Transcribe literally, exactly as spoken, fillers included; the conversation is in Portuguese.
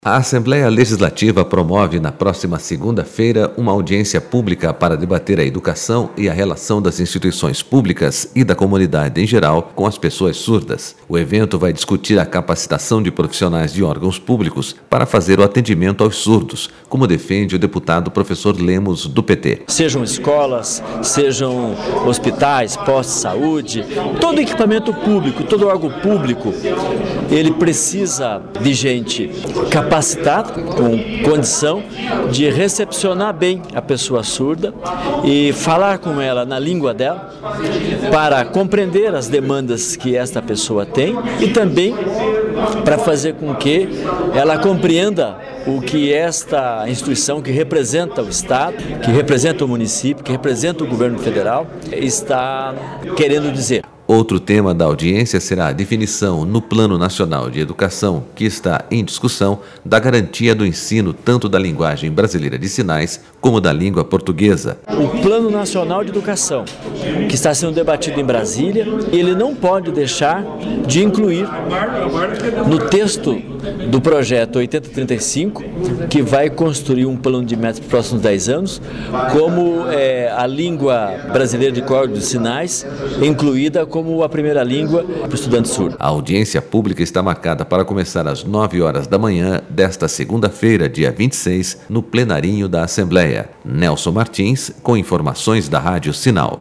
A Assembleia Legislativa promove na próxima segunda-feira uma audiência pública para debater a educação e a relação das instituições públicas e da comunidade em geral com as pessoas surdas. O evento vai discutir a capacitação de profissionais de órgãos públicos para fazer o atendimento aos surdos, como defende o deputado professor Lemos, do P T. Sejam escolas, sejam hospitais, postos de saúde, todo equipamento público, todo órgão público, ele precisa de gente capacitada, com condição de recepcionar bem a pessoa surda e falar com ela na língua dela, para compreender as demandas que esta pessoa tem e também para fazer com que ela compreenda o que esta instituição que representa o Estado, que representa o município, que representa o governo federal, está querendo dizer. Outro tema da audiência será a definição no Plano Nacional de Educação, que está em discussão, da garantia do ensino tanto da linguagem brasileira de sinais como da língua portuguesa. O Plano Nacional de Educação, que está sendo debatido em Brasília, ele não pode deixar de incluir no texto do projeto oitenta trinta e cinco, que vai construir um plano de metas para os próximos dez anos, como é, a língua brasileira de código de sinais, incluída como a primeira língua para o estudante surdo. A audiência pública está marcada para começar às nove horas da manhã desta segunda-feira, dia vinte e seis, no plenarinho da Assembleia. Nelson Martins, com informações da Rádio Sinal.